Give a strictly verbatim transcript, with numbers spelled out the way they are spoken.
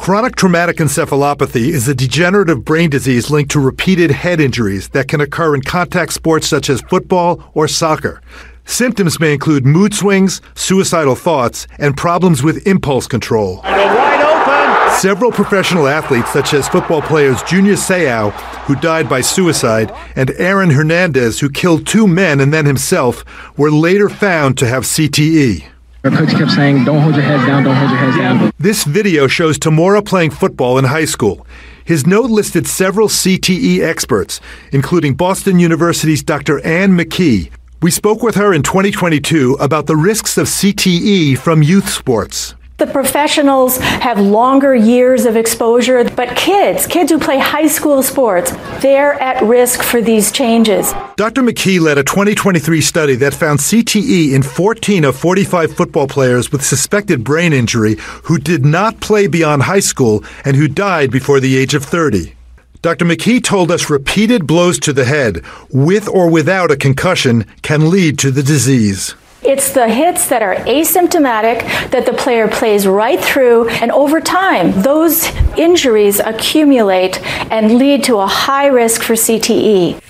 Chronic traumatic encephalopathy is a degenerative brain disease linked to repeated head injuries that can occur in contact sports such as football or soccer. Symptoms may include mood swings, suicidal thoughts, and problems with impulse control. Wide open. Several professional athletes, such as football players Junior Seau, who died by suicide, and Aaron Hernandez, who killed two men and then himself, were later found to have C T E. Our coach kept saying, don't hold your heads down, don't hold your heads down. This video shows Tamora playing football in high school. His note listed several C T E experts, including Boston University's Doctor Anne McKee. We spoke with her in twenty twenty-two about the risks of C T E from youth sports. The professionals have longer years of exposure, but kids, kids who play high school sports, they're at risk for these changes. Doctor McKee led a twenty twenty-three study that found C T E in fourteen of forty-five football players with suspected brain injury who did not play beyond high school and who died before the age of thirty. Doctor McKee told us repeated blows to the head, with or without a concussion, can lead to the disease. It's the hits that are asymptomatic that the player plays right through, and over time, those injuries accumulate and lead to a high risk for C T E.